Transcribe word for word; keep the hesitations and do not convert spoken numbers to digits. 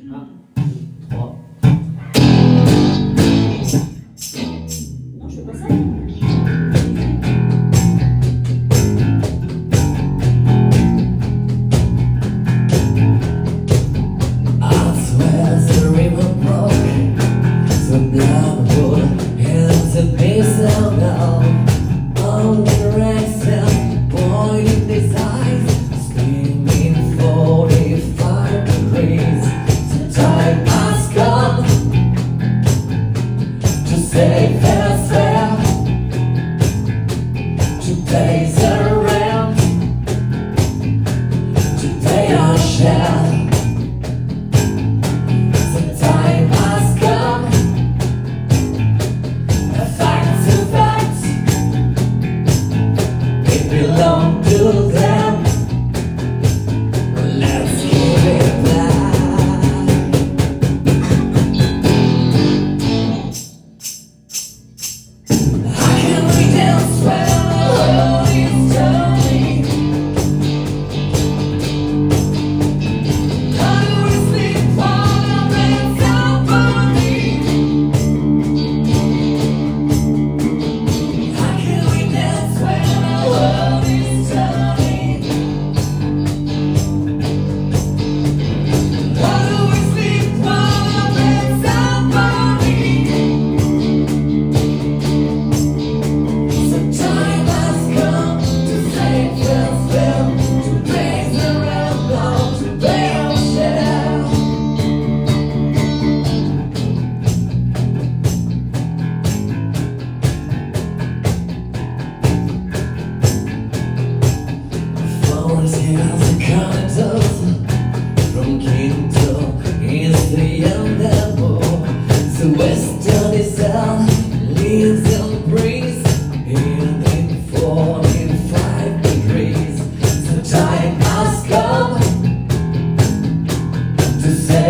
un, trois. Non, je fais pas ça. Today's around. Today I shall. The time has come. A fact to fact. It belongs to them. Let's give it back. How can we dance well? From Quinto is the endeavor. The western is out, leaves and breeze, in forty-five degrees. The time has come to say